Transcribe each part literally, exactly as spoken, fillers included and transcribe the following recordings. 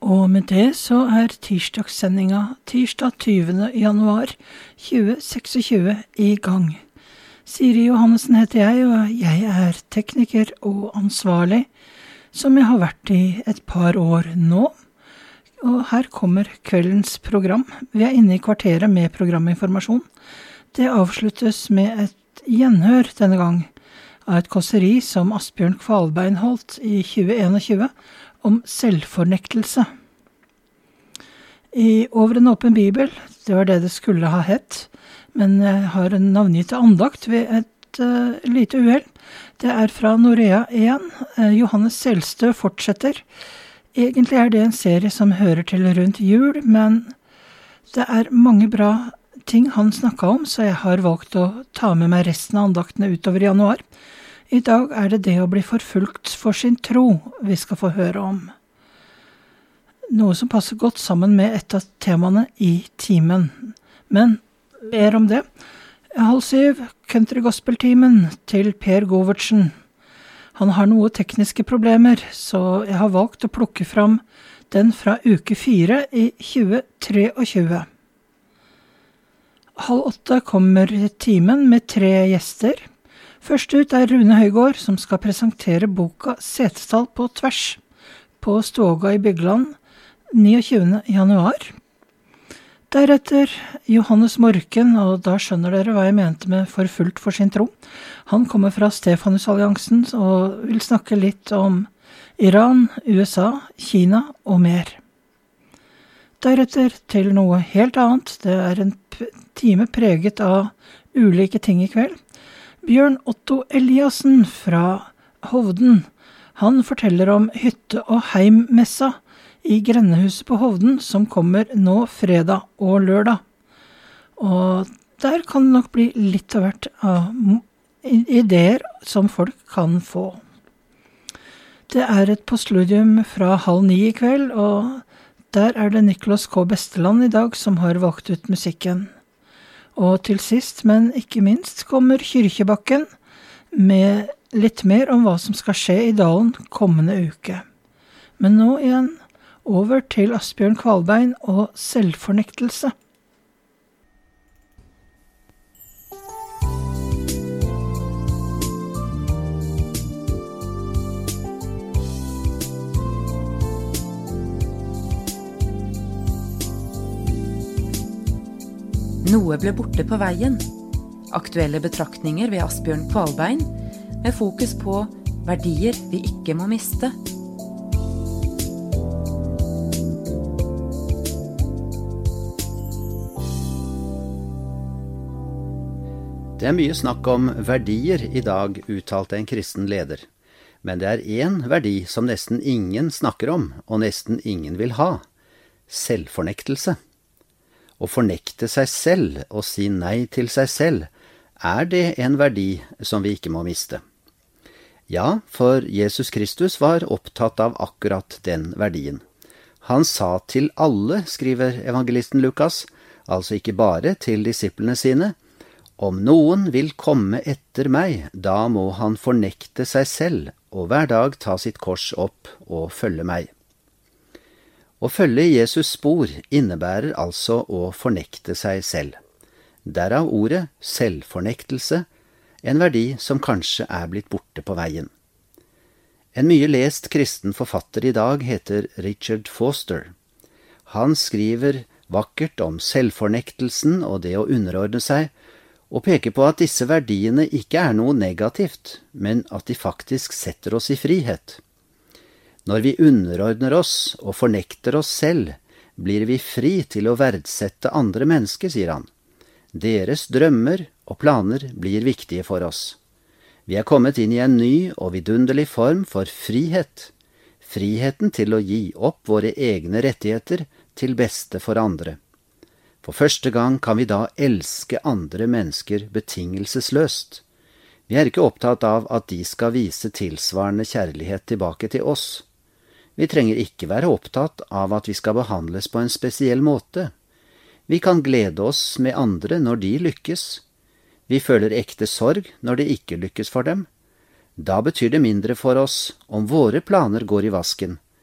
Og med det så er tirsdagssendinga tirsdag tyvende januar tjue tjueseks i gang. Siri Johannessen heter jeg, og jeg er tekniker og ansvarlig, som jeg har vært i et par år nå. Og her kommer kveldens program. Vi er inne i kvarteret med programinformasjon. Det avsluttes med et gjenhør denne gang av et kåseri som Asbjørn Kvalbein holdt i tjue tjueen om selvfornektelse. I Over en åpen bibel, det var det det skulle ha hett, men jeg har en navngitt andakt ved et uh, lite uheld. Det er fra Norea én. Uh, Johannes Selstø fortsetter. Egentlig er det en serie som hører til rundt jul, men det er mange bra ting han snakket om, så jeg har valgt å ta med meg resten av andaktene utover i januar. I dag er det det å bli forfulgt for sin tro vi skal få høre om. Noe som passer godt sammen med et av temaene i timen. Men mer om det. Halv syv, Country Gospel-timen til Per Govertsen. Han har noe tekniske problemer, så jeg har valgt å plukke fram den fra uke fire i tjue tjuetre. Halv åtte kommer timen med tre gjester. Først ut er Rune Høygård, som skal presentere boka Setesdal på tvers på Ståga i Bygland niogtjuende januar. Deretter Johannes Morken, og da skjønner dere hva jeg mente med forfulgt for sin tro. Han kommer fra Stefanusalliansen og vil snakke litt om Iran, U S A, Kina og mer. Deretter til noe helt annet. Det er en time preget av ulike ting i kveld. Bjørn Otto Eliassen fra Hovden, han forteller om hytte- og heimmessa i Grennehuset på Hovden, som kommer nå fredag og lørdag. Og der kan det nok bli litt av hvert av ideer som folk kan få. Det er et postludium fra halv ni i kveld, og der er det Niklas K. Besteland i dag som har valgt ut musikken. Og til sist, men ikke minst, kommer Kyrkjebakken med litt mer om hva som skal skje i dalen kommende uke. Men nå igjen over til Asbjørn Kvalbein og selvfornektelse. Noe ble borte på veien. Aktuelle betraktninger ved Asbjørn Kvalbein, med fokus på verdier vi ikke må miste. Det er mye snakk om verdier i dag, uttalte en kristen leder. Men det er en verdi som nesten ingen snakker om, og nesten ingen vil ha. Selvfornektelse. Å fornekte seg selv og si nei til seg selv, er det en verdi som vi ikke må miste. Ja, for Jesus Kristus var opptatt av akkurat den verdien. Han sa til alle, skriver evangelisten Lukas, altså ikke bare til disiplene sine, om noen vil komme etter meg, da må han fornekte seg selv og hver dag ta sitt kors opp og følge meg. Å følge Jesus spor innebærer altså å fornekte seg selv. Derav ordet selvfornektelse, en verdi som kanskje er blitt borte på veien. En mye lest kristen forfatter i dag heter Richard Foster. Han skriver vakkert om selvfornektelsen og det å underordne seg, og peker på at disse verdiene ikke er noe negativt, men at de faktisk setter oss i frihet. Når vi underordner oss og fornekter oss selv, blir vi fri til å verdsette andre mennesker, sier han. Deres drømmer og planer blir viktige for oss. Vi er kommet inn i en ny og vidunderlig form for frihet. Friheten til å gi opp våre egne rettigheter til beste for andre. For første gang kan vi da elske andre mennesker betingelsesløst. Vi er ikke opptatt av at de skal vise tilsvarende kjærlighet tilbake til oss. Vi trenger ikke være opptatt av at vi skal behandles på en spesiell måte. Vi kan glede oss med andre når de lykkes. Vi føler ekte sorg når det ikke lykkes for dem. Da betyr det mindre for oss om våre planer går i vasken.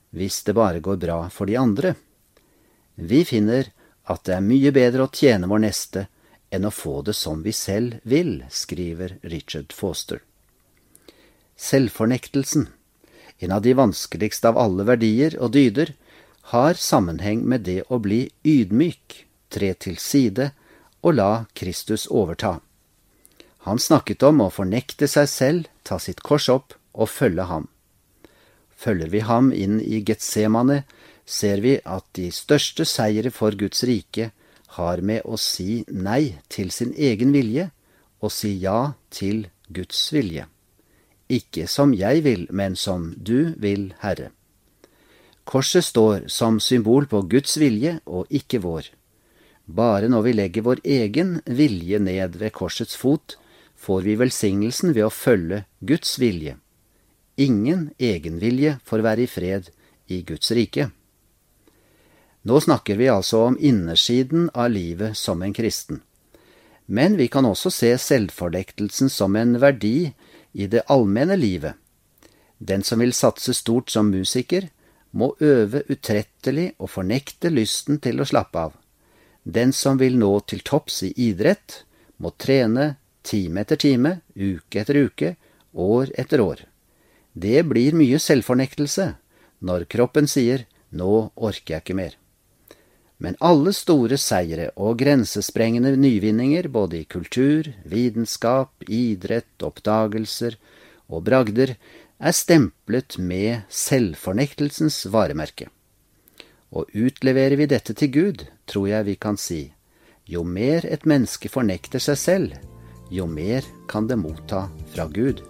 hvis det bare går bra for de andre. Vi finner at det er mye bedre å tjene vår neste enn å få det som vi selv vil, skriver Richard Foster. Selvfornektelsen, en av de vanskeligste av alle verdier og dyder, har sammenheng med det å bli ydmyk, tre til side og la Kristus overta. Han snakket om å fornekte seg selv, ta sitt kors opp og følge ham. Følger vi ham inn i Getsemane, ser vi at de største seire for Guds rike har med å si nei til sin egen vilje og si ja til Guds vilje. Ikke som jeg vil, men som du vil, Herre. Korset står som symbol på Guds vilje og ikke vår. Bare når vi legger vår egen vilje ned ved korsets fot, får vi velsignelsen ved å følge Guds vilje. Ingen egenvilje får være i fred i Guds rike. Nå snakker vi altså om innersiden av livet som en kristen. Men vi kan også se selvfordektelsen som en verdi i det allmenne livet. Den som vil satse stort som musiker, må øve utrettelig og fornekte lysten til å slappe av. Den som vil nå til topps i idrett, må trene time etter time, uke etter uke, år etter år. Det blir mye selvfornektelse når kroppen sier «nå orker jeg ikke mer». Men alle store seire og grensesprengende nyvinninger, både i kultur, vitenskap, idrett, oppdagelser og bragder, er stemplet med selvfornektelsens varemerke. Og utleverer vi dette til Gud, tror jeg vi kan si, jo mer et menneske fornekter seg selv, jo mer kan det motta fra Gud.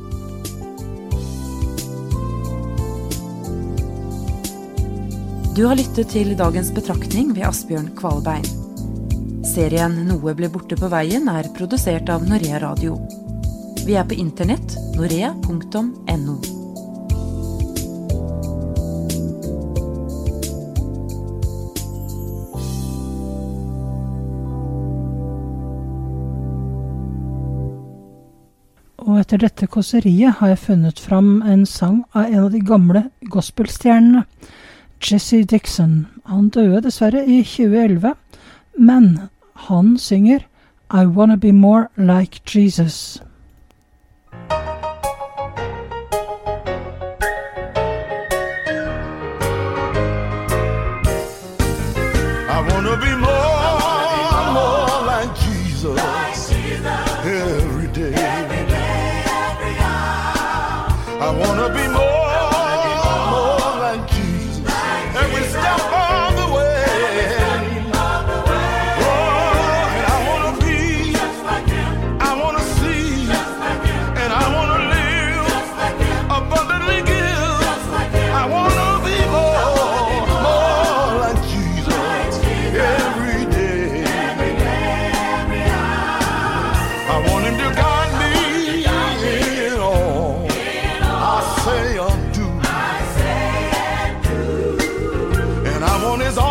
Du har lyttet til dagens betraktning ved Asbjørn Kvalbein. Serien Noe ble borte på veien er produsert av Norea Radio. Vi er på internett norea punktum no. Og etter dette kåseriet har jeg funnet fram en sang av en av de gamle gospelstjernene, Jesse Dixon. Han døde dessverre i tjue elleve, men han synger I Wanna Be More Like Jesus. I wanna be more, more like Jesus, every day, every day, every hour. I wanna be more. His